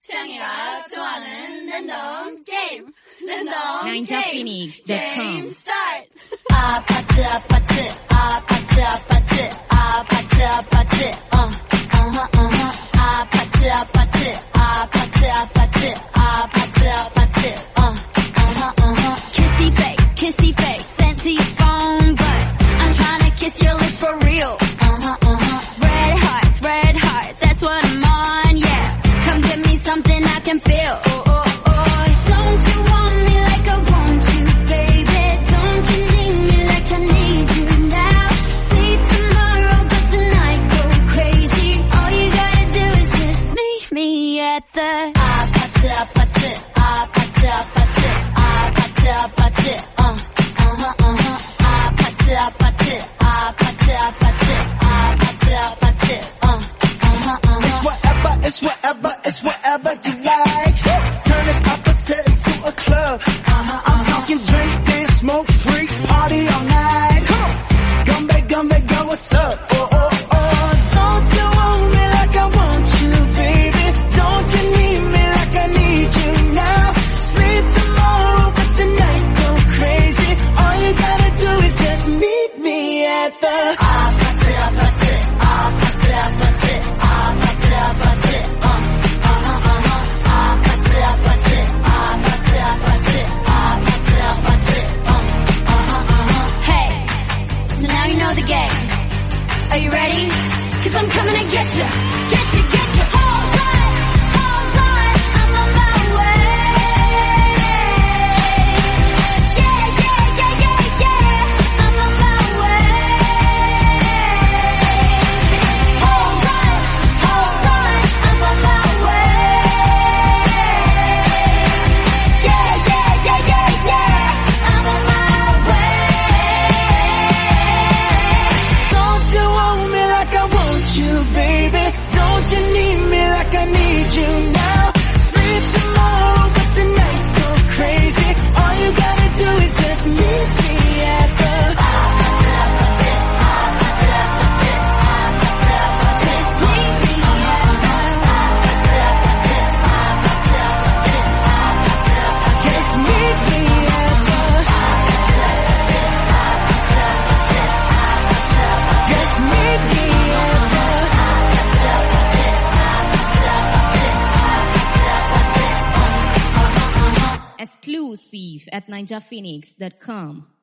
태양이가 좋아하는 랜덤 게임. 랜덤 ninjaphoenix.com. 게임 스타트. 아파트 아파트 아파트 아파트 아파트 아파트 아파트 아파트 아파트 아파트 아파트 아파트 kissy face sent to your phone but I'm trying to kiss your lips for real. Red hearts, that's what I'm on, yeah. Come give me something I can feel. Don't you want me like I want you, baby? Don't you need me like I need you now? See tomorrow, but tonight go crazy. All you gotta do is just meet me at the 아파트 아파트 아파트 아파트 아파트 아파트 아파트 아파트 아파트 아파트 아파트 It's whatever you like. Turn this opposite into a club. I'm talking drink, dance, smoke, freak, party all night. Come back, go, what's up? Don't you want me like I want you, baby? Don't you need me like I need you now? Sleep tomorrow, but tonight go crazy. All you gotta do is just meet me at the 아파트 아파트 아파트 아파트 아파트 아파트 Hey, so now you know the game. Are you ready? 'Cause I'm coming to get you. Hold on, I'm on my way. Yeah, I'm on my way. Hold on, I'm on my way. Yeah, I'm on my way. Don't you want me like I want you, baby? Don't you need me like I need you now? Sleep tomorrow, but tonight go crazy. All you gotta do is just meet me at the Just meet me at the just meet me at the just meet me at the Exclusive at ninjaphoenix.com.